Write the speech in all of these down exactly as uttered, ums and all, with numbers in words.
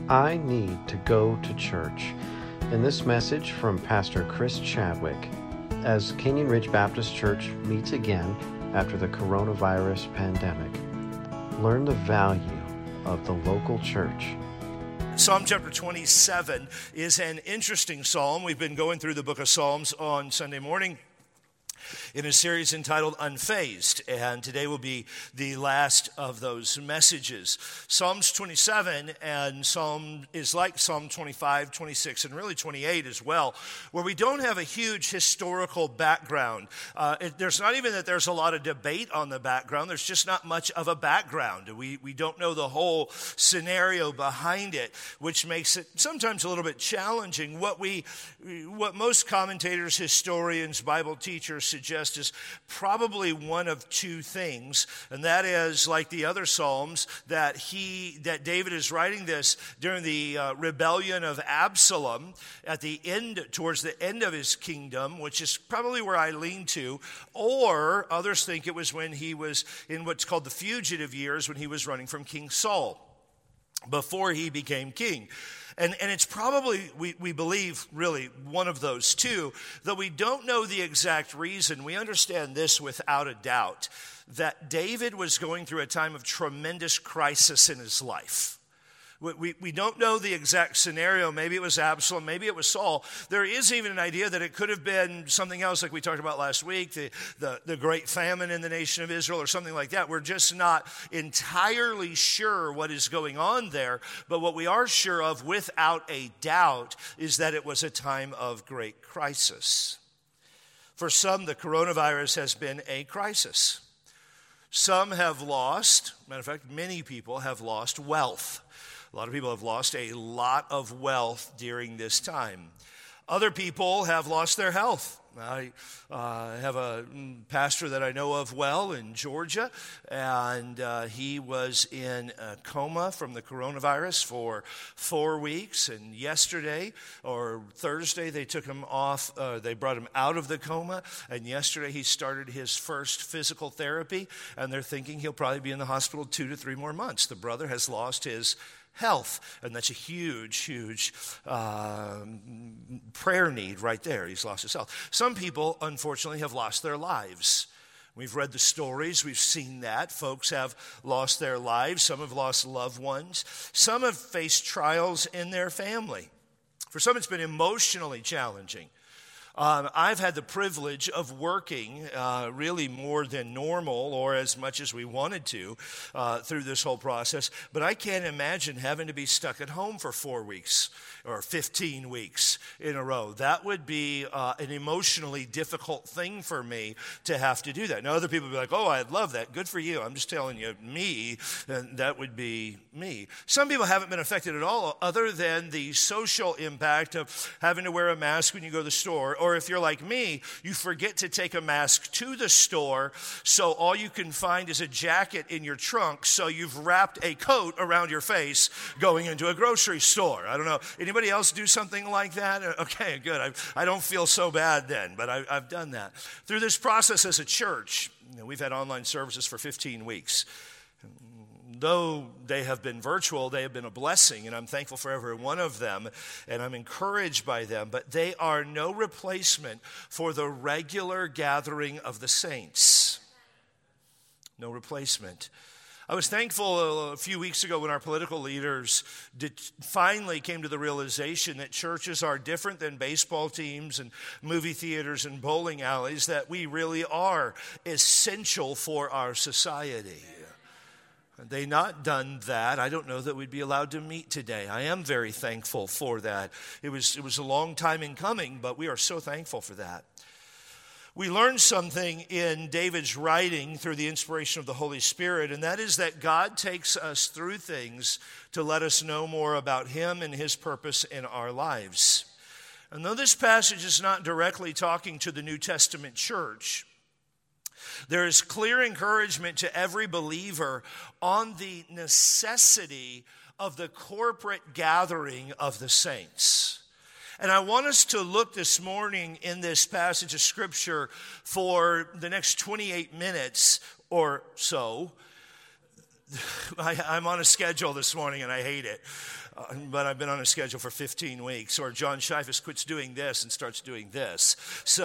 I need to go to church. In this message from Pastor Chris Chadwick, as Canyon Ridge Baptist Church meets again after the coronavirus pandemic, learn the value of the local church. Psalm chapter twenty-seven is an interesting psalm. We've been going through the book of Psalms on Sunday morning in a series entitled Unfazed, and today will be the last of those messages. Psalms twenty-seven and Psalm is like Psalm twenty-five, twenty-six, and really twenty-eight as well, where we don't have a huge historical background. Uh, it, there's not even that there's a lot of debate on the background. There's just not much of a background. We, we don't know the whole scenario behind it, which makes it sometimes a little bit challenging. What we, what most commentators, historians, Bible teachers suggest is probably one of two things, and that is, like the other Psalms, that he that David is writing this during the uh, rebellion of Absalom at the end, towards the end of his kingdom, which is probably where I lean to, or others think it was when he was in what's called the fugitive years, when he was running from King Saul before he became king. And, and it's probably, we, we believe, really one of those two, though we don't know the exact reason. We understand this without a doubt, that David was going through a time of tremendous crisis in his life. We, we, we don't know the exact scenario. Maybe it was Absalom, maybe it was Saul. There is even an idea that it could have been something else, like we talked about last week, the, the, the great famine in the nation of Israel or something like that. We're just not entirely sure what is going on there, but what we are sure of without a doubt is that it was a time of great crisis. For some, the coronavirus has been a crisis. Some have lost, matter of fact, many people have lost wealth. A lot of people have lost a lot of wealth during this time. Other people have lost their health. I uh, have a pastor that I know of well in Georgia, and uh, he was in a coma from the coronavirus for four weeks. And yesterday or Thursday, they took him off. Uh, they brought him out of the coma, and yesterday he started his first physical therapy, and they're thinking he'll probably be in the hospital two to three more months. The brother has lost his health, and that's a huge, huge um, prayer need right there. He's lost his health. Some people, unfortunately, have lost their lives. We've read the stories. We've seen that. Folks have lost their lives. Some have lost loved ones. Some have faced trials in their family. For some, it's been emotionally challenging. Um, I've had the privilege of working uh, really more than normal, or as much as we wanted to, uh, through this whole process. But I can't imagine having to be stuck at home for four weeks or fifteen weeks in a row. That would be uh, an emotionally difficult thing for me to have to do that. Now, other people would be like, oh, I'd love that. Good for you. I'm just telling you, me, and that would be me. Some people haven't been affected at all, other than the social impact of having to wear a mask when you go to the store. Or if you're like me, you forget to take a mask to the store, so all you can find is a jacket in your trunk, so you've wrapped a coat around your face going into a grocery store. I don't know. Anybody else do something like that? Okay, good. I, I don't feel so bad then, but I, I've done that. Through this process as a church, you know, we've had online services for fifteen weeks. Though they have been virtual, they have been a blessing, and I'm thankful for every one of them, and I'm encouraged by them, but they are no replacement for the regular gathering of the saints. No replacement. I was thankful a few weeks ago when our political leaders did finally came to the realization that churches are different than baseball teams and movie theaters and bowling alleys, that we really are essential for our society. Had they not done that, I don't know that we'd be allowed to meet today. I am very thankful for that. It was, it was a long time in coming, but we are so thankful for that. We learned something in David's writing through the inspiration of the Holy Spirit, and that is that God takes us through things to let us know more about Him and His purpose in our lives. And though this passage is not directly talking to the New Testament church, there is clear encouragement to every believer on the necessity of the corporate gathering of the saints. And I want us to look this morning in this passage of Scripture for the next twenty-eight minutes or so. I, I'm on a schedule this morning and I hate it. uh, but I've been on a schedule for fifteen weeks. Or John Scheifus quits doing this and starts doing this.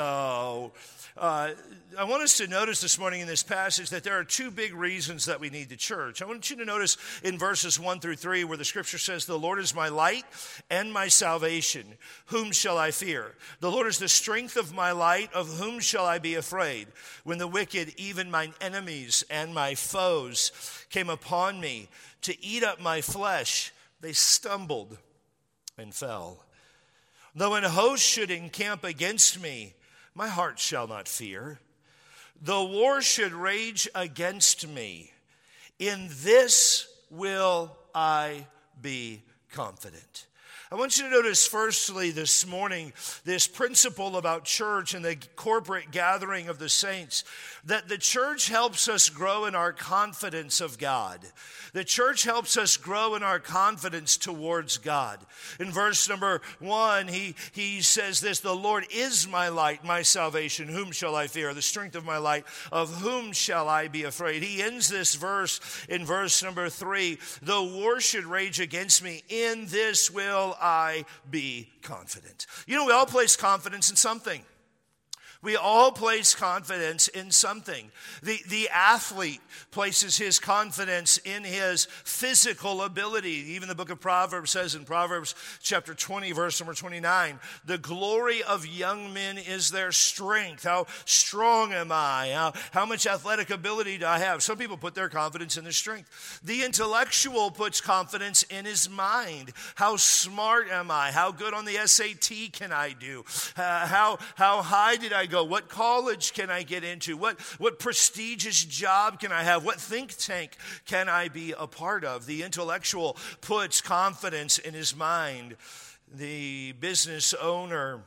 So uh, I want us to notice this morning in this passage that there are two big reasons that we need the church. I want you to notice in verses one through three where the scripture says, the Lord is my light and my salvation. Whom shall I fear? The Lord is the strength of my light. Of whom shall I be afraid? When the wicked, even mine enemies and my foes, came upon me to eat up my flesh, they stumbled and fell. Though an host should encamp against me, my heart shall not fear. Though war should rage against me, in this will I be confident. I want you to notice firstly this morning this principle about church and the corporate gathering of the saints, that the church helps us grow in our confidence of God. The church helps us grow in our confidence towards God. In verse number one, he, he says this, the Lord is my light, my salvation. Whom shall I fear? The strength of my light. Of whom shall I be afraid? He ends this verse in verse number three. Though war should rage against me, in this will I be confident. You know, we all place confidence in something. We all place confidence in something. The, the athlete places his confidence in his physical ability. Even the book of Proverbs says in Proverbs chapter twenty, verse number twenty-nine, the glory of young men is their strength. How strong am I? How, how much athletic ability do I have? Some people put their confidence in their strength. The intellectual puts confidence in his mind. How smart am I? How good on the S A T can I do? Uh, how, how high did I go? What college can I get into? What, what prestigious job can I have? What think tank can I be a part of? The intellectual puts confidence in his mind. The business owner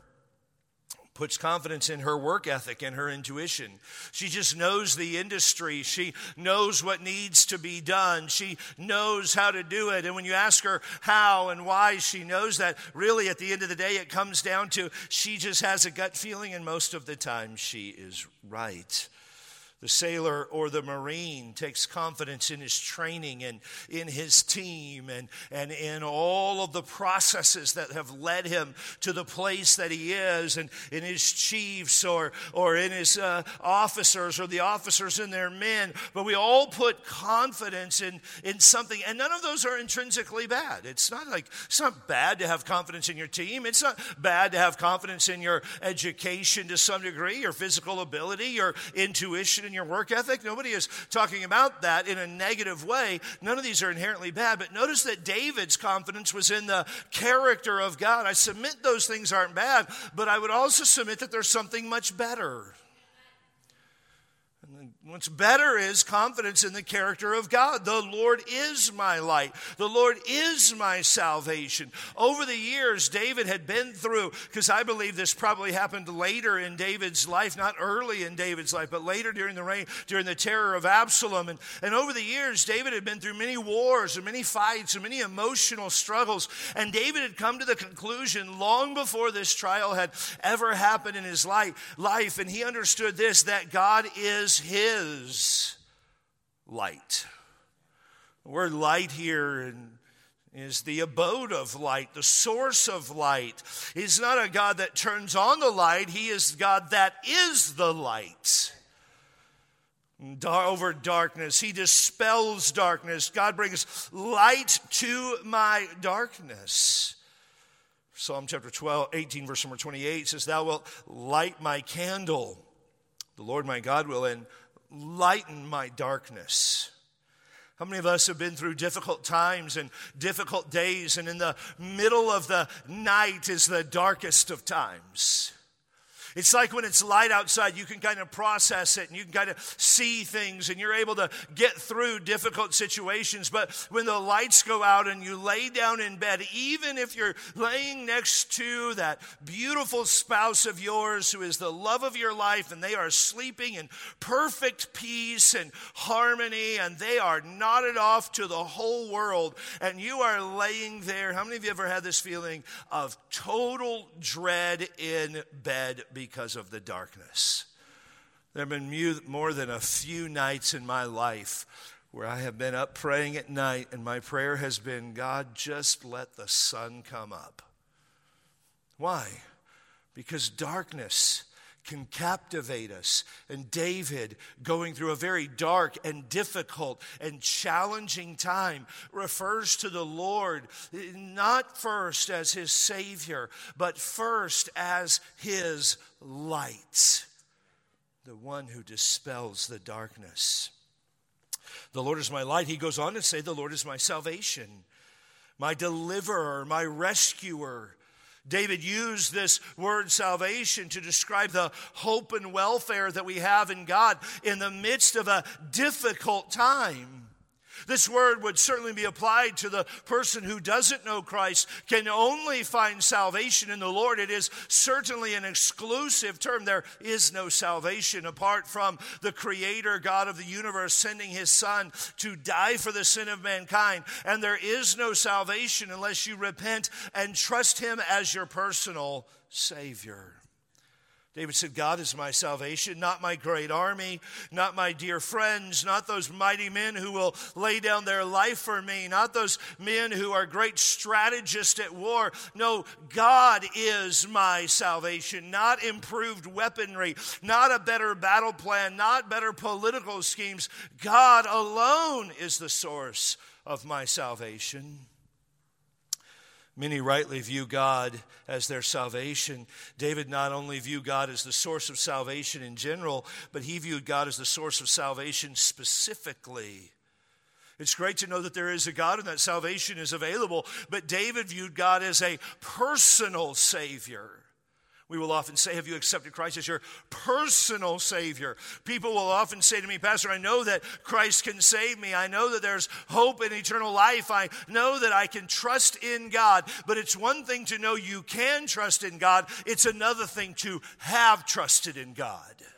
puts confidence in her work ethic and her intuition. She just knows the industry. She knows what needs to be done. She knows how to do it. And when you ask her how and why she knows that, really at the end of the day, it comes down to she just has a gut feeling, and most of the time she is right. The sailor or the Marine takes confidence in his training and in his team and, and in all of the processes that have led him to the place that he is, and in his chiefs or, or in his uh, officers or the officers in their men. But we all put confidence in, in something, and none of those are intrinsically bad. It's not like it's not bad to have confidence in your team. It's not bad to have confidence in your education to some degree, your physical ability, your intuition, your work ethic. Nobody is talking about that in a negative way. None of these are inherently bad, but notice that David's confidence was in the character of God. I submit those things aren't bad, but I would also submit that there's something much better. What's better is confidence in the character of God. The Lord is my light. The Lord is my salvation. Over the years, David had been through, because I believe this probably happened later in David's life, not early in David's life, but later during the reign, during the terror of Absalom. And, and over the years, David had been through many wars and many fights and many emotional struggles. And David had come to the conclusion long before this trial had ever happened in his life, life and he understood this, that God is his Is light. The word light here is the abode of light, the source of light. He's not a God that turns on the light. He is God that is the light. Over darkness, he dispels darkness. God brings light to my darkness. Psalm chapter twelve, eighteen, verse number twenty-eight says, thou wilt light my candle. The Lord my God will enlighten lighten my darkness. How many of us have been through difficult times and difficult days, and in the middle of the night is the darkest of times? It's like when it's light outside, you can kind of process it and you can kind of see things and you're able to get through difficult situations. But when the lights go out and you lay down in bed, even if you're laying next to that beautiful spouse of yours who is the love of your life, and they are sleeping in perfect peace and harmony, and they are nodded off to the whole world, and you are laying there. How many of you ever had this feeling of total dread in bed because of the darkness? There have been more than a few nights in my life where I have been up praying at night, and my prayer has been, God, just let the sun come up. Why? Because darkness can captivate us. And David, going through a very dark and difficult and challenging time, refers to the Lord not first as his Savior, but first as his light, the one who dispels the darkness. The Lord is my light. He goes on to say, the Lord is my salvation, my deliverer, my rescuer. David used this word salvation to describe the hope and welfare that we have in God in the midst of a difficult time. This word would certainly be applied to the person who doesn't know Christ, can only find salvation in the Lord. It is certainly an exclusive term. There is no salvation apart from the Creator, God of the universe, sending his Son to die for the sin of mankind. And there is no salvation unless you repent and trust him as your personal Savior. David said, God is my salvation, not my great army, not my dear friends, not those mighty men who will lay down their life for me, not those men who are great strategists at war. No, God is my salvation, not improved weaponry, not a better battle plan, not better political schemes. God alone is the source of my salvation. Many rightly view God as their salvation. David not only viewed God as the source of salvation in general, but he viewed God as the source of salvation specifically. It's great to know that there is a God and that salvation is available, but David viewed God as a personal Savior. We will often say, have you accepted Christ as your personal Savior? People will often say to me, Pastor, I know that Christ can save me. I know that there's hope in eternal life. I know that I can trust in God. But it's one thing to know you can trust in God. It's another thing to have trusted in God.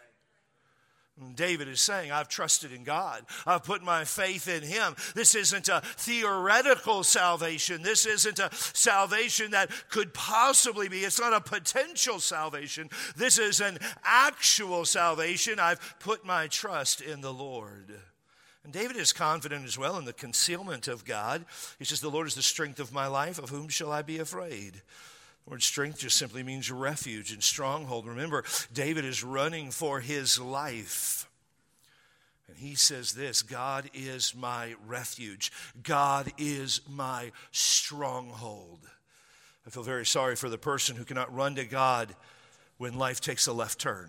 David is saying, I've trusted in God. I've put my faith in him. This isn't a theoretical salvation. This isn't a salvation that could possibly be. It's not a potential salvation. This is an actual salvation. I've put my trust in the Lord. And David is confident as well in the concealment of God. He says, the Lord is the strength of my life. Of whom shall I be afraid? The word strength just simply means refuge and stronghold. Remember, David is running for his life. And he says this, God is my refuge. God is my stronghold. I feel very sorry for the person who cannot run to God when life takes a left turn.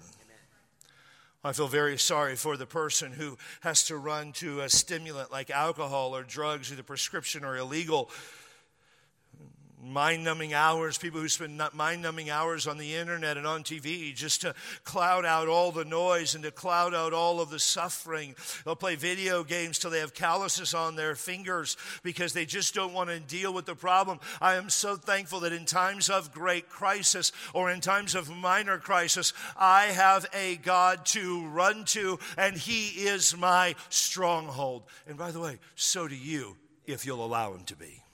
I feel very sorry for the person who has to run to a stimulant like alcohol or drugs, either prescription or illegal. Mind-numbing hours, people who spend mind-numbing hours on the internet and on T V just to cloud out all the noise and to cloud out all of the suffering. They'll play video games till they have calluses on their fingers because they just don't want to deal with the problem. I am so thankful that in times of great crisis or in times of minor crisis, I have a God to run to, and he is my stronghold. And by the way, so do you if you'll allow him to be.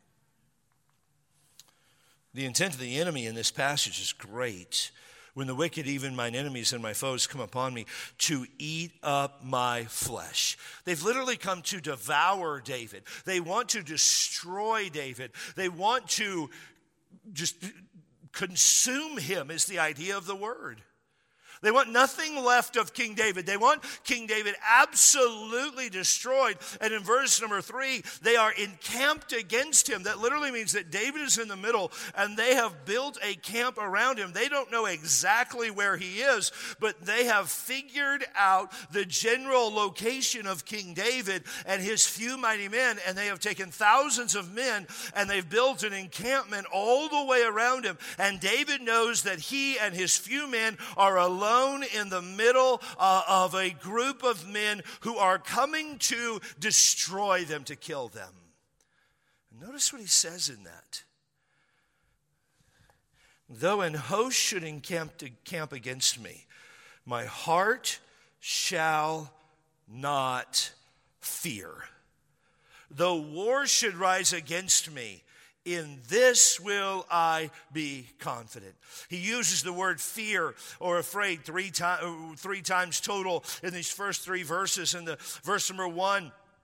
The intent of the enemy in this passage is great. When the wicked, even mine enemies and my foes, come upon me to eat up my flesh. They've literally come to devour David. They want to destroy David. They want to just consume him, is the idea of the word. They want nothing left of King David. They want King David absolutely destroyed. And in verse number three, they are encamped against him. That literally means that David is in the middle and they have built a camp around him. They don't know exactly where he is, but they have figured out the general location of King David and his few mighty men. And they have taken thousands of men and they've built an encampment all the way around him. And David knows that he and his few men are alone in the middle uh, of a group of men who are coming to destroy them, to kill them. And notice what he says in that. Though an host should encamp, to camp against me, my heart shall not fear. Though war should rise against me, in this will I be confident. He uses the word fear or afraid three, time, three times total in these first three verses. In the verse number one,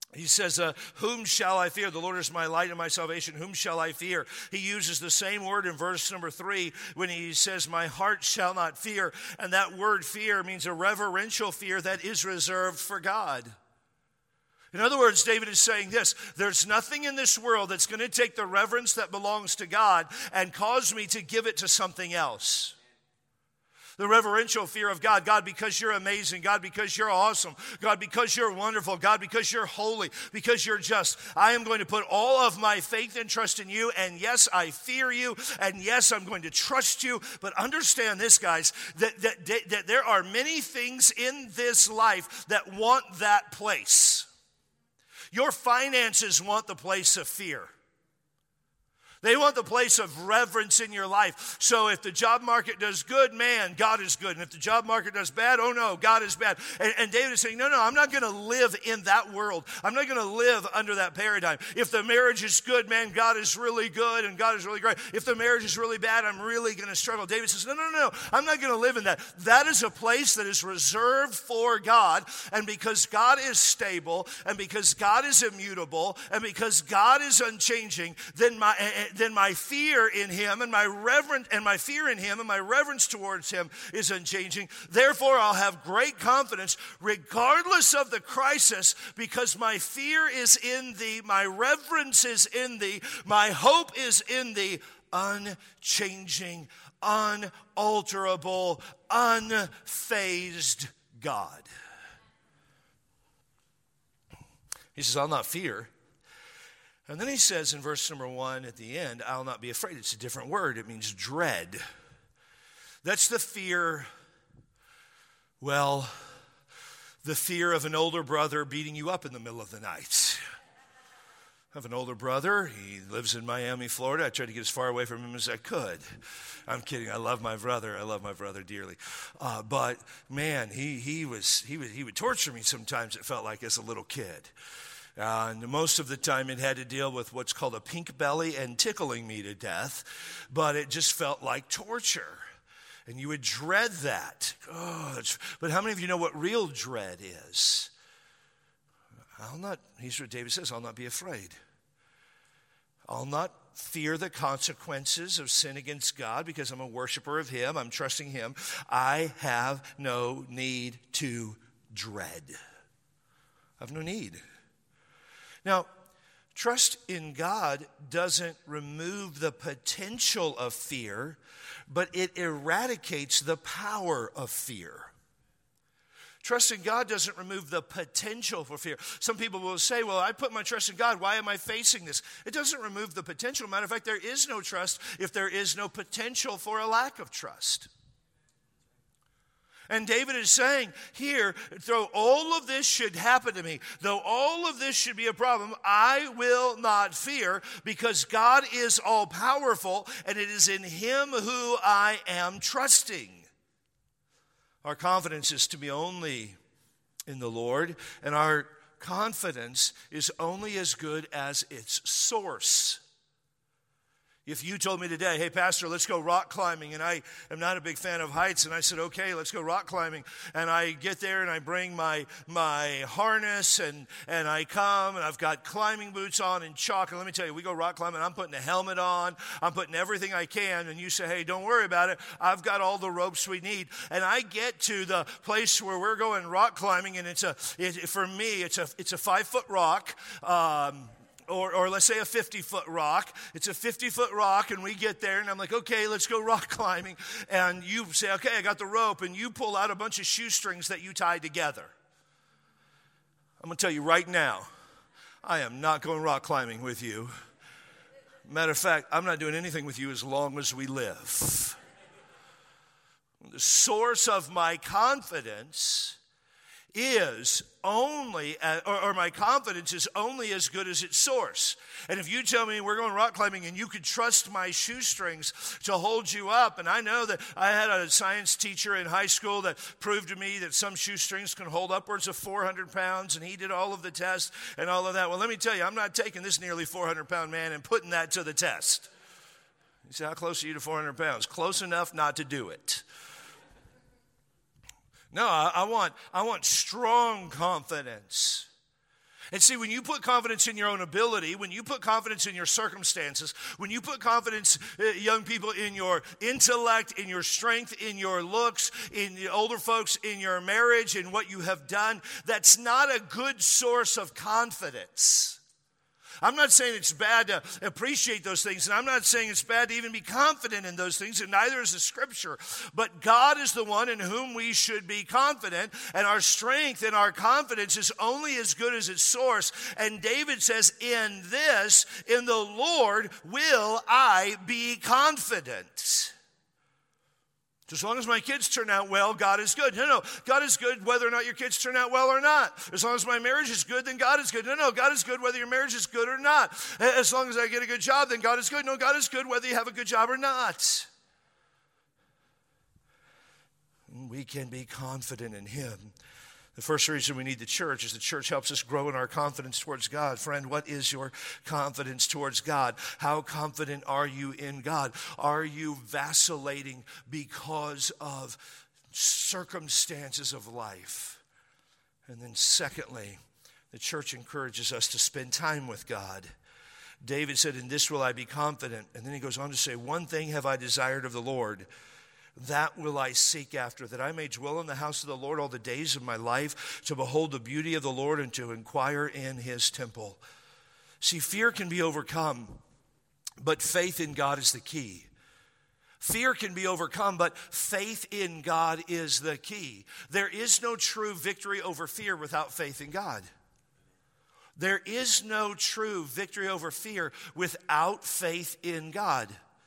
He says, uh, whom shall I fear? The Lord is my light and my salvation. Whom shall I fear? He uses the same word in verse number three when he says, my heart shall not fear. And that word fear means a reverential fear that is reserved for God. In other words, David is saying this: there's nothing in this world that's going to take the reverence that belongs to God and cause me to give it to something else. The reverential fear of God. God, because you're amazing. God, because you're awesome. God, because you're wonderful. God, because you're holy. Because you're just. I am going to put all of my faith and trust in you. And yes, I fear you. And yes, I'm going to trust you. But understand this, guys, that, that, that there are many things in this life that want that place. Your finances want the place of fear. They want the place of reverence in your life. So if the job market does good, man, God is good. And if the job market does bad, oh no, God is bad. And, and David is saying, no, no, I'm not going to live in that world. I'm not going to live under that paradigm. If the marriage is good, man, God is really good and God is really great. If the marriage is really bad, I'm really going to struggle. David says, no, no, no, I'm not going to live in that. That is a place that is reserved for God. And because God is stable, and because God is immutable, and because God is unchanging, then my then my fear in him and my reverence and my fear in him and my reverence towards him is unchanging. Therefore, I'll have great confidence regardless of the crisis, because my fear is in thee, my reverence is in thee, my hope is in thee, unchanging, unalterable, unfazed God. He says, I'll not fear. And then he says in verse number one at the end, I'll not be afraid. It's a different word. It means dread. That's the fear, well, the fear of an older brother beating you up in the middle of the night. I have an older brother. He lives in Miami, Florida. I tried to get as far away from him as I could. I'm kidding. I love my brother. I love my brother dearly. Uh, but man, he he was he would he would torture me sometimes. It felt like as a little kid. Uh, and most of the time it had to deal with what's called a pink belly and tickling me to death. But it just felt like torture. And you would dread that. Oh, that's, but how many of you know what real dread is? I'll not, here's what David says, I'll not be afraid. I'll not fear the consequences of sin against God because I'm a worshiper of him. I'm trusting him. I have no need to dread. I have no need. Now, trust in God doesn't remove the potential of fear, but it eradicates the power of fear. Trust in God doesn't remove the potential for fear. Some people will say, well, I put my trust in God. Why am I facing this? It doesn't remove the potential. Matter of fact, there is no trust if there is no potential for a lack of trust. And David is saying here, though all of this should happen to me, though all of this should be a problem, I will not fear, because God is all-powerful, and it is in him who I am trusting. Our confidence is to be only in the Lord, and our confidence is only as good as its source. If you told me today, hey, Pastor, let's go rock climbing, and I am not a big fan of heights, and I said, okay, let's go rock climbing, and I get there, and I bring my my harness, and, and I come, and I've got climbing boots on and chalk, and let me tell you, we go rock climbing, I'm putting a helmet on, I'm putting everything I can, and you say, hey, don't worry about it, I've got all the ropes we need, and I get to the place where we're going rock climbing, and it's a, it, for me, it's a, it's a five-foot rock, um, Or, or let's say a fifty-foot rock. It's a fifty-foot rock, and we get there, and I'm like, okay, let's go rock climbing. And you say, okay, I got the rope, and you pull out a bunch of shoestrings that you tied together. I'm going to tell you right now, I am not going rock climbing with you. Matter of fact, I'm not doing anything with you as long as we live. The source of my confidence is only, or, or my confidence is only as good as its source. And if you tell me we're going rock climbing and you could trust my shoestrings to hold you up, and I know that I had a science teacher in high school that proved to me that some shoestrings can hold upwards of four hundred pounds, and he did all of the tests and all of that. Well, let me tell you, I'm not taking this nearly four hundred pound man and putting that to the test. You say, how close are you to four hundred pounds? Close enough not to do it. No, I, I want I want strong confidence. And see, when you put confidence in your own ability, when you put confidence in your circumstances, when you put confidence, uh, young people, in your intellect, in your strength, in your looks, in the older folks, in your marriage, in what you have done, that's not a good source of confidence. I'm not saying it's bad to appreciate those things, and I'm not saying it's bad to even be confident in those things, and neither is the Scripture. But God is the one in whom we should be confident, and our strength and our confidence is only as good as its source. And David says, in this, in the Lord, will I be confident. As long as my kids turn out well, God is good. No, no, God is good whether or not your kids turn out well or not. As long as my marriage is good, then God is good. No, no, God is good whether your marriage is good or not. As long as I get a good job, then God is good. No, God is good whether you have a good job or not. We can be confident in Him. The first reason we need the church is the church helps us grow in our confidence towards God. Friend, what is your confidence towards God? How confident are you in God? Are you vacillating because of circumstances of life? And then secondly, the church encourages us to spend time with God. David said, in this will I be confident. And then he goes on to say, one thing have I desired of the Lord, that will I seek after, that I may dwell in the house of the Lord all the days of my life, to behold the beauty of the Lord and to inquire in His temple. See, fear can be overcome, but faith in God is the key. Fear can be overcome, but faith in God is the key. There is no true victory over fear without faith in God. There is no true victory over fear without faith in God.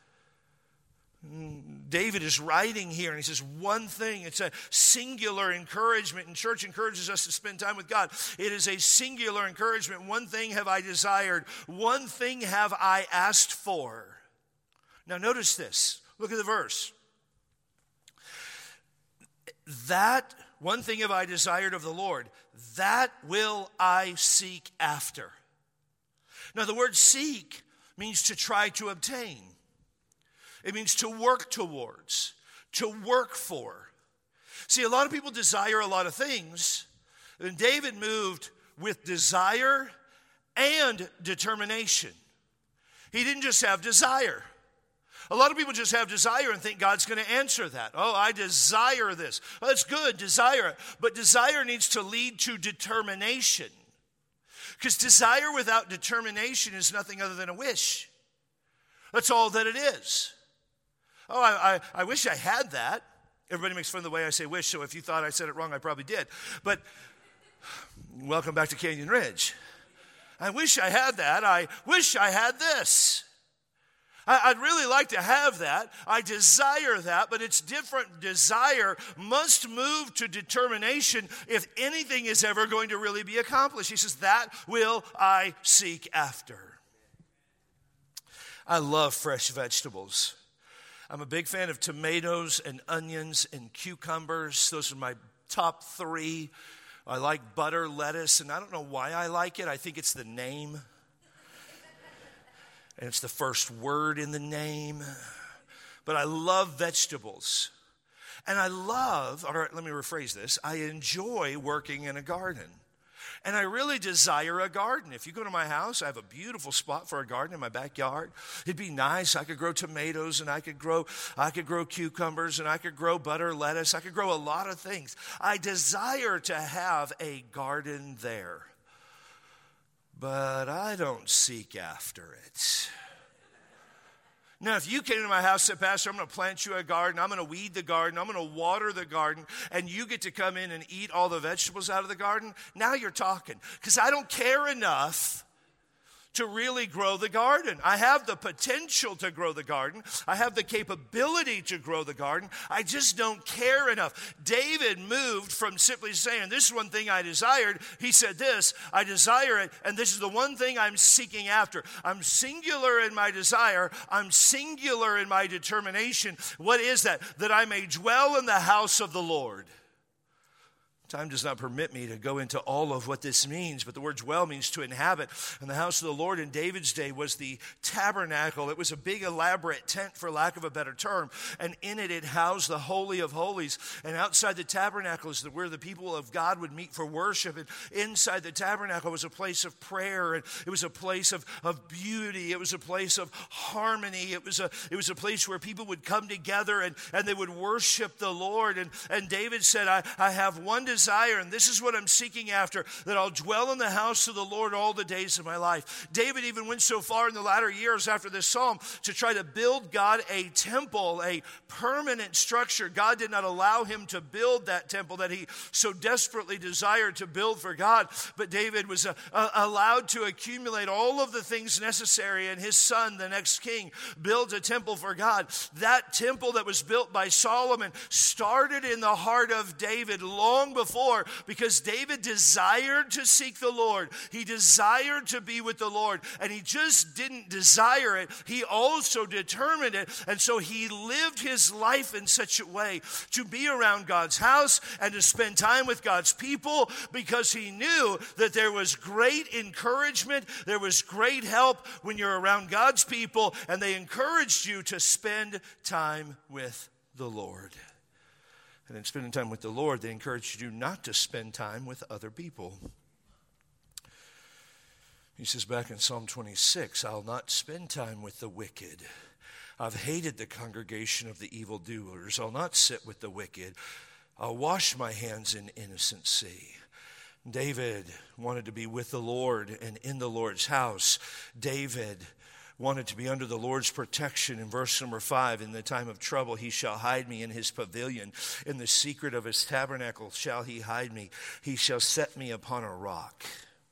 David is writing here, and he says one thing. It's a singular encouragement, and church encourages us to spend time with God. It is a singular encouragement. One thing have I desired. One thing have I asked for. Now notice this. Look at the verse. That one thing have I desired of the Lord, that will I seek after. Now the word seek means to try to obtain. It means to work towards, to work for. See, a lot of people desire a lot of things, and David moved with desire and determination. He didn't just have desire. A lot of people just have desire and think God's going to answer that. Oh, I desire this. Oh, that's good, desire it. But desire needs to lead to determination. Because desire without determination is nothing other than a wish. That's all that it is. Oh, I, I, I wish I had that. Everybody makes fun of the way I say wish, so if you thought I said it wrong, I probably did. But welcome back to Canyon Ridge. I wish I had that. I wish I had this. I, I'd really like to have that. I desire that, but it's different. Desire must move to determination if anything is ever going to really be accomplished. He says, that will I seek after. I love fresh vegetables. I'm a big fan of tomatoes and onions and cucumbers. Those are my top three. I like butter, lettuce, and I don't know why I like it. I think it's the name. And it's the first word in the name. But I love vegetables. And I love, all right, let me rephrase this. I enjoy working in a garden. And I really desire a garden. If you go to my house, I have a beautiful spot for a garden in my backyard. It'd be nice. I could grow tomatoes, and I could grow I could grow cucumbers, and I could grow butter, lettuce. I could grow a lot of things. I desire to have a garden there. But I don't seek after it. Now, if you came to my house and said, Pastor, I'm going to plant you a garden, I'm going to weed the garden, I'm going to water the garden, and you get to come in and eat all the vegetables out of the garden, now you're talking. Because I don't care enough to really grow the garden. I have the potential to grow the garden. I have the capability to grow the garden. I just don't care enough. David moved from simply saying, this is one thing I desired. He said this, I desire it, and this is the one thing I'm seeking after. I'm singular in my desire. I'm singular in my determination. What is that? That I may dwell in the house of the Lord, Time does not permit me to go into all of what this means, but the word dwell means to inhabit. And the house of the Lord in David's day was the tabernacle. It was a big, elaborate tent, for lack of a better term. And in it, it housed the Holy of Holies. And outside the tabernacle is where the people of God would meet for worship. And inside the tabernacle was a place of prayer. And it was a place of, of beauty. It was a place of harmony. It was a, it was a place where people would come together and, and they would worship the Lord. And, and David said, I, I have one desire. Desire, and this is what I'm seeking after, that I'll dwell in the house of the Lord all the days of my life. David even went so far in the latter years after this psalm to try to build God a temple, a permanent structure. God did not allow him to build that temple that he so desperately desired to build for God, but David was uh, uh, allowed to accumulate all of the things necessary, and his son, the next king, built a temple for God. That temple that was built by Solomon started in the heart of David long before Before, because David desired to seek the Lord. He desired to be with the Lord, and he just didn't desire it. He also determined it, and so he lived his life in such a way to be around God's house and to spend time with God's people, because he knew that there was great encouragement, there was great help when you're around God's people, and they encouraged you to spend time with the Lord. And in spending time with the Lord, they encourage you not to spend time with other people. He says back in Psalm twenty-six, I'll not spend time with the wicked. I've hated the congregation of the evildoers. I'll not sit with the wicked. I'll wash my hands in innocency. David wanted to be with the Lord and in the Lord's house. David wanted to be under the Lord's protection. In verse number five, in the time of trouble, he shall hide me in his pavilion. In the secret of his tabernacle shall he hide me. He shall set me upon a rock.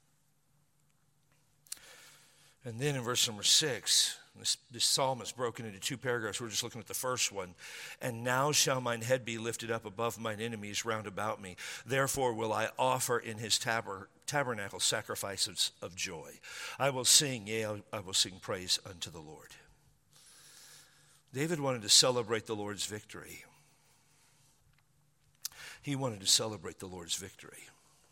And then in verse number six, this, this psalm is broken into two paragraphs. We're just looking at the first one. And now shall mine head be lifted up above mine enemies round about me. Therefore will I offer in his tabernacle. tabernacle sacrifices of joy. I will sing, yea, I will sing praise unto the Lord. David wanted to celebrate the Lord's victory. He wanted to celebrate the Lord's victory.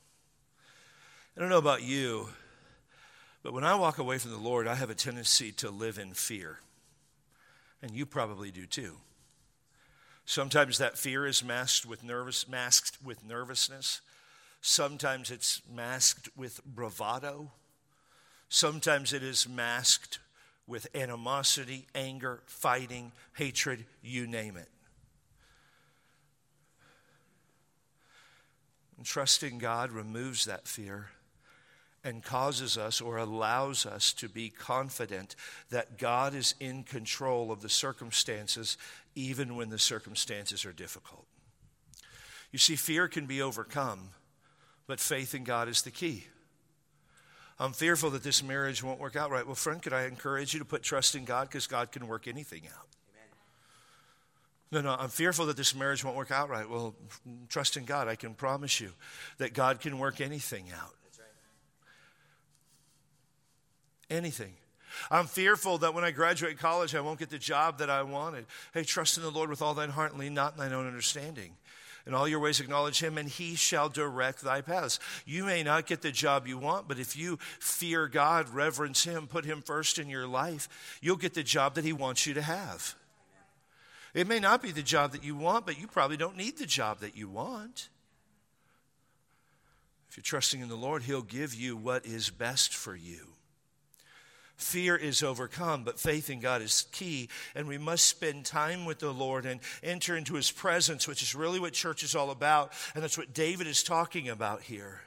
I don't know about you, but when I walk away from the Lord, I have a tendency to live in fear. And you probably do too. Sometimes that fear is masked with nervous, masked with nervousness. Sometimes it's masked with bravado. Sometimes it is masked with animosity, anger, fighting, hatred, you name it. And trusting God removes that fear and causes us or allows us to be confident that God is in control of the circumstances, even when the circumstances are difficult. You see, fear can be overcome, but faith in God is the key. I'm fearful that this marriage won't work out right. Well, friend, could I encourage you to put trust in God, because God can work anything out. Amen. No, no, I'm fearful that this marriage won't work out right. Well, trust in God. I can promise you that God can work anything out. That's right. Anything. I'm fearful that when I graduate college, I won't get the job that I wanted. Hey, trust in the Lord with all thine heart and lean not in thine own understanding. In all your ways acknowledge him, and he shall direct thy paths. You may not get the job you want, but if you fear God, reverence him, put him first in your life, you'll get the job that he wants you to have. It may not be the job that you want, but you probably don't need the job that you want. If you're trusting in the Lord, he'll give you what is best for you. Fear is overcome, but faith in God is key, and we must spend time with the Lord and enter into his presence, which is really what church is all about, and that's what David is talking about here.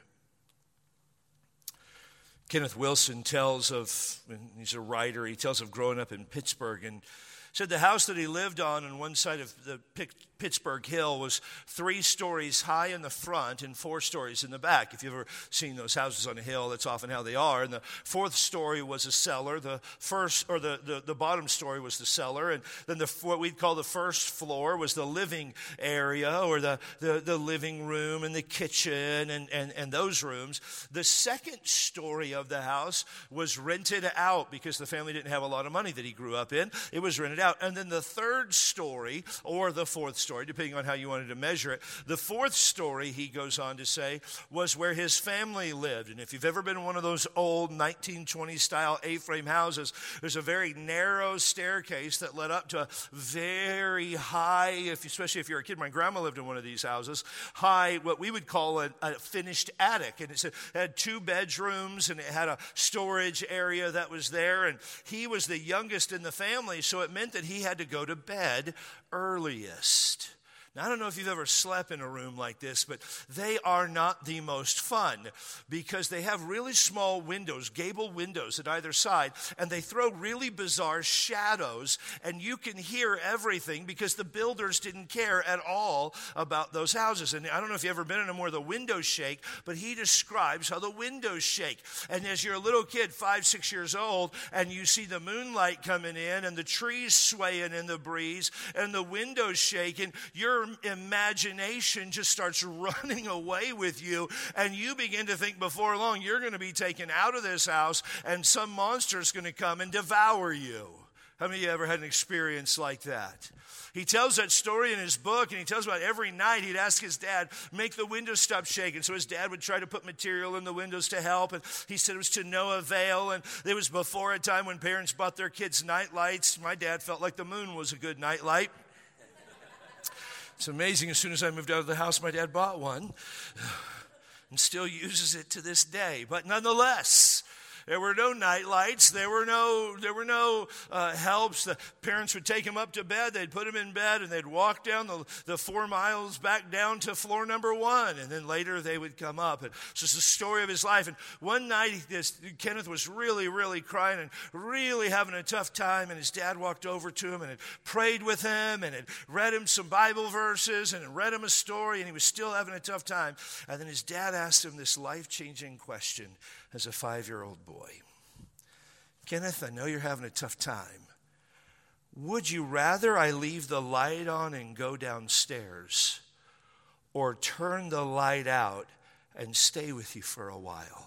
Kenneth Wilson tells of, and he's a writer, he tells of growing up in Pittsburgh, and said the house that he lived on on one side of the Pittsburgh Hill was three stories high in the front and four stories in the back. If you've ever seen those houses on a hill, that's often how they are. And the fourth story was a cellar. The first, or the, the, the bottom story was the cellar. And then the what we'd call the first floor was the living area, or the, the, the living room and the kitchen and, and, and those rooms. The second story of the house was rented out because the family didn't have a lot of money that he grew up in. It was rented out. And then the third story, or the fourth story, depending on how you wanted to measure it, the fourth story, he goes on to say, was where his family lived. And if you've ever been in one of those old nineteen twenties style A-frame houses, there's a very narrow staircase that led up to a very high, if, especially if you're a kid, my grandma lived in one of these houses, high, what we would call a, a finished attic. And it had two bedrooms, and it had a storage area that was there. And he was the youngest in the family, so it meant that he had to go to bed earliest. Now, I don't know if you've ever slept in a room like this, but they are not the most fun because they have really small windows, gable windows at either side, and they throw really bizarre shadows, and you can hear everything because the builders didn't care at all about those houses. And I don't know if you've ever been in them where the windows shake, but he describes how the windows shake. And as you're a little kid, five, six years old, and you see the moonlight coming in and the trees swaying in the breeze and the windows shaking, you're imagination just starts running away with you, and you begin to think before long you're going to be taken out of this house and some monster is going to come and devour you. How many of you ever had an experience like that? He tells that story in his book, and he tells about every night he'd ask his dad, make the windows stop shaking. So his dad would try to put material in the windows to help, and he said it was to no avail. And it was before a time when parents bought their kids night lights. My dad felt like the moon was a good night light. It's amazing, as soon as I moved out of the house, my dad bought one and still uses it to this day. But nonetheless, there were no night lights. There were no, there were no uh, helps. The parents would take him up to bed. They'd put him in bed, and they'd walk down the, the four miles back down to floor number one. And then later they would come up. And it's just the story of his life. And one night, this, Kenneth was really, really crying and really having a tough time. And his dad walked over to him and had prayed with him and had read him some Bible verses and had read him a story. And he was still having a tough time. And then his dad asked him this life-changing question as a five-year-old boy. Kenneth, I know you're having a tough time. Would you rather I leave the light on and go downstairs, or turn the light out and stay with you for a while?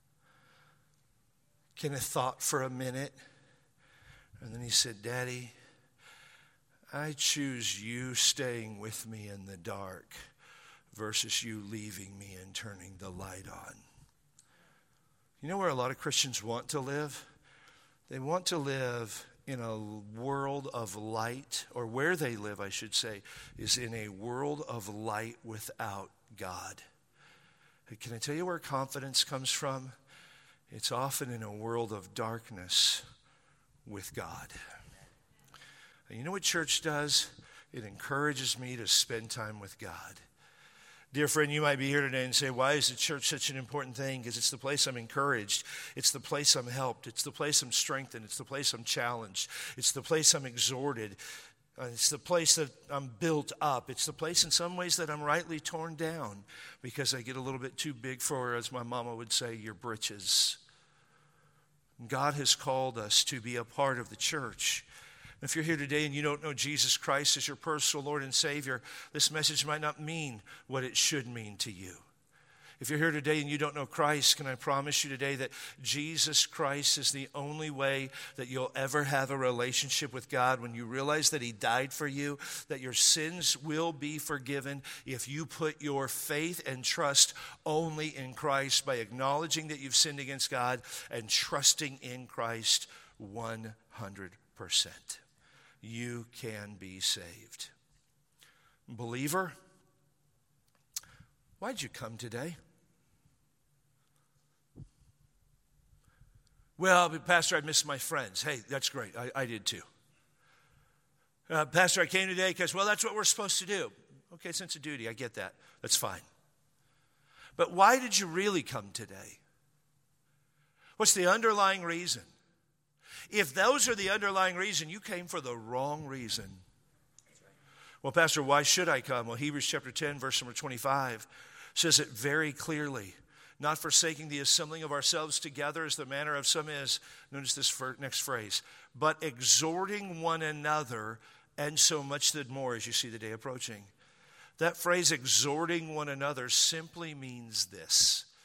Kenneth thought for a minute, and then he said, Daddy, I choose you staying with me in the dark versus you leaving me and turning the light on. You know where a lot of Christians want to live? They want to live in a world of light, or where they live, I should say, is in a world of light without God. Hey, can I tell you where confidence comes from? It's often in a world of darkness with God. And you know what church does? It encourages me to spend time with God. Dear friend, you might be here today and say, why is the church such an important thing? Because it's the place I'm encouraged. It's the place I'm helped. It's the place I'm strengthened. It's the place I'm challenged. It's the place I'm exhorted. Uh, it's the place that I'm built up. It's the place in some ways that I'm rightly torn down because I get a little bit too big for, as my mama would say, your britches. God has called us to be a part of the church. If you're here today and you don't know Jesus Christ as your personal Lord and Savior, this message might not mean what it should mean to you. If you're here today and you don't know Christ, can I promise you today that Jesus Christ is the only way that you'll ever have a relationship with God when you realize that He died for you, that your sins will be forgiven if you put your faith and trust only in Christ by acknowledging that you've sinned against God and trusting in Christ one hundred percent. You can be saved. Believer, why'd you come today? Well, Pastor, I missed my friends. Hey, that's great. I, I did too. Uh, Pastor, I came today because, well, that's what we're supposed to do. Okay, sense of duty. I get that. That's fine. But why did you really come today? What's the underlying reason? If those are the underlying reason, you came for the wrong reason. Well, Pastor, why should I come? Well, Hebrews chapter ten, verse number twenty-five says it very clearly. Not forsaking the assembling of ourselves together as the manner of some is. Notice this next phrase. But exhorting one another, and so much the more as you see the day approaching. That phrase, exhorting one another, simply means this.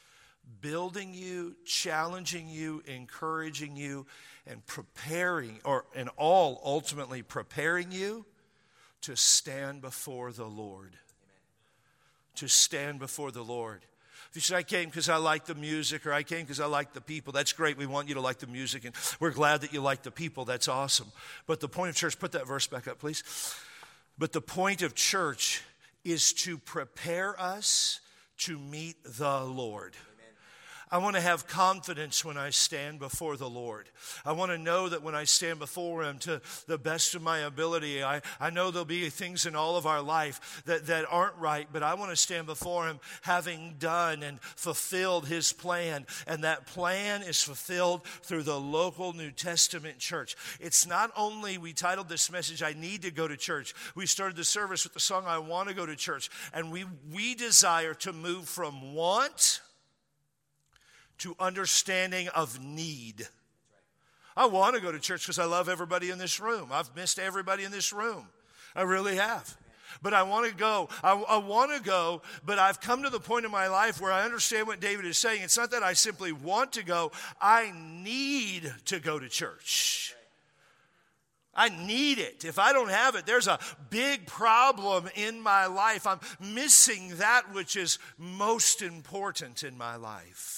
building you, challenging you, encouraging you, and preparing, or and all ultimately preparing you to stand before the Lord. Amen. To stand before the Lord. If you say, I came because I like the music, or I came because I like the people, that's great. We want you to like the music, and we're glad that you like the people. That's awesome. But the point of church, put that verse back up, please. But the point of church is to prepare us to meet the Lord. I want to have confidence when I stand before the Lord. I want to know that when I stand before Him to the best of my ability, I, I know there'll be things in all of our life that, that aren't right, but I want to stand before Him having done and fulfilled His plan. And that plan is fulfilled through the local New Testament church. It's not only, we titled this message, I Need to Go to Church. We started the service with the song, I Want to Go to Church. And we, we desire to move from want to understanding of need. I want to go to church because I love everybody in this room. I've missed everybody in this room. I really have. But I want to go. I, I want to go, but I've come to the point in my life where I understand what David is saying. It's not that I simply want to go. I need to go to church. I need it. If I don't have it, there's a big problem in my life. I'm missing that which is most important in my life.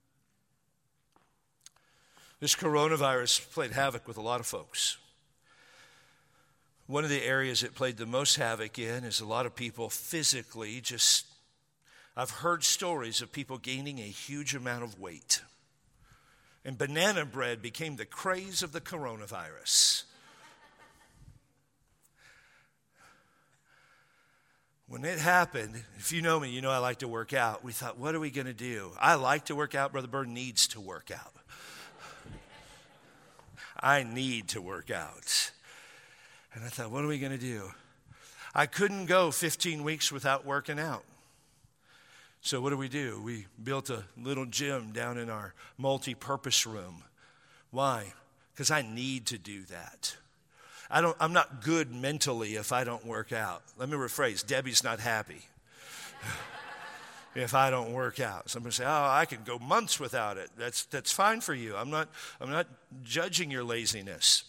This coronavirus played havoc with a lot of folks. One of the areas it played the most havoc in is a lot of people physically just, I've heard stories of people gaining a huge amount of weight. And banana bread became the craze of the coronavirus. When it happened, if you know me, you know I like to work out. We thought, what are we going to do? I like to work out. Brother Bird needs to work out. I need to work out. And I thought, what are we going to do? I couldn't go fifteen weeks without working out. So what do we do? We built a little gym down in our multi-purpose room. Why? Because I need to do that. I don't, I'm not good mentally if I don't work out. Let me rephrase. Debbie's not happy if I don't work out. Somebody say, oh, I can go months without it. That's that's fine for you. I'm not I'm not judging your laziness.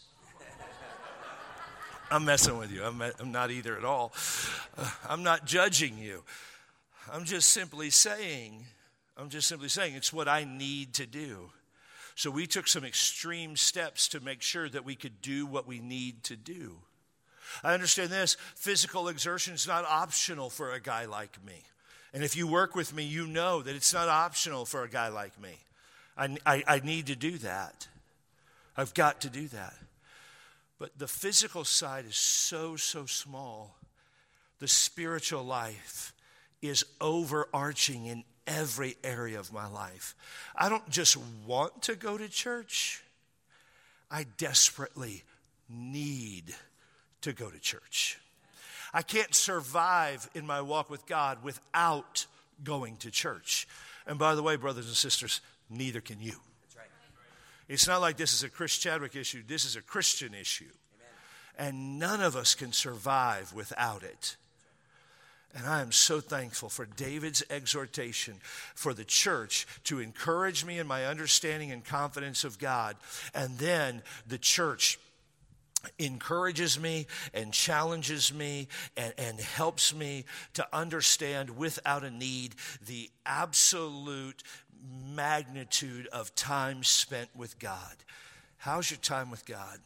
I'm messing with you. I'm, I'm not either at all. Uh, I'm not judging you. I'm just simply saying, I'm just simply saying it's what I need to do. So we took some extreme steps to make sure that we could do what we need to do. I understand this. Physical exertion is not optional for a guy like me. And if you work with me, you know that it's not optional for a guy like me. I, I, I need to do that. I've got to do that. But the physical side is so, so small. The spiritual life is overarching in every area of my life. I don't just want to go to church. I desperately need to go to church. I can't survive in my walk with God without going to church. And by the way, brothers and sisters, neither can you. That's right. It's not like this is a Chris Chadwick issue. This is a Christian issue. Amen. And none of us can survive without it. And I am so thankful for David's exhortation for the church to encourage me in my understanding and confidence of God. And then the church encourages me and challenges me and, and helps me to understand without a need the absolute magnitude of time spent with God. How's your time with God?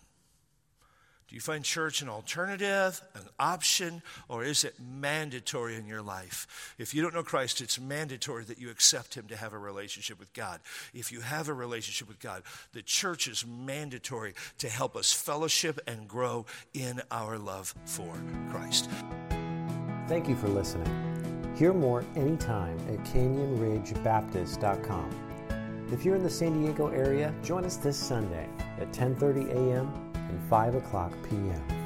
Do you find church an alternative, an option, or is it mandatory in your life? If you don't know Christ, it's mandatory that you accept Him to have a relationship with God. If you have a relationship with God, the church is mandatory to help us fellowship and grow in our love for Christ. Thank you for listening. Hear more anytime at canyon ridge baptist dot com. If you're in the San Diego area, join us this Sunday at ten thirty a.m. and five o'clock p.m.